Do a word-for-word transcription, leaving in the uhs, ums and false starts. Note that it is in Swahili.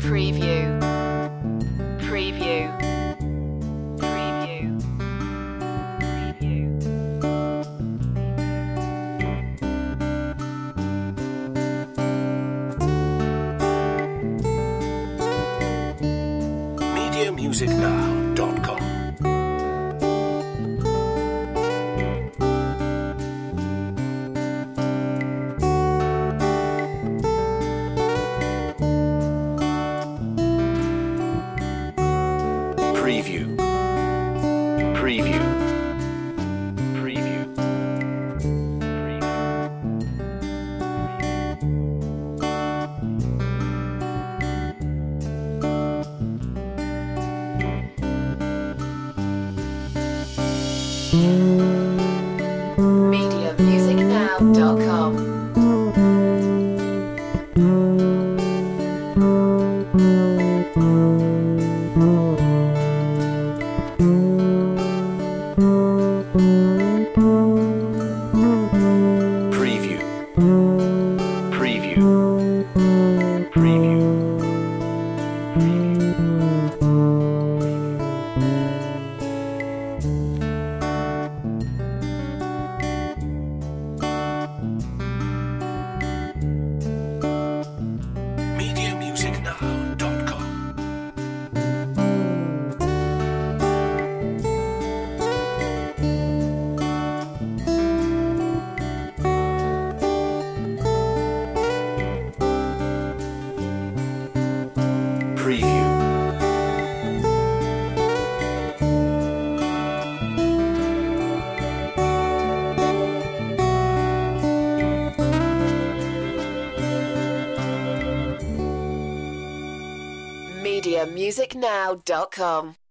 Preview. Preview. Preview. Preview. media music now dot com. Preview. Preview. Preview. media music now dot com. Preview. Preview. Preview. media music now dot com. Preview. media music now dot com.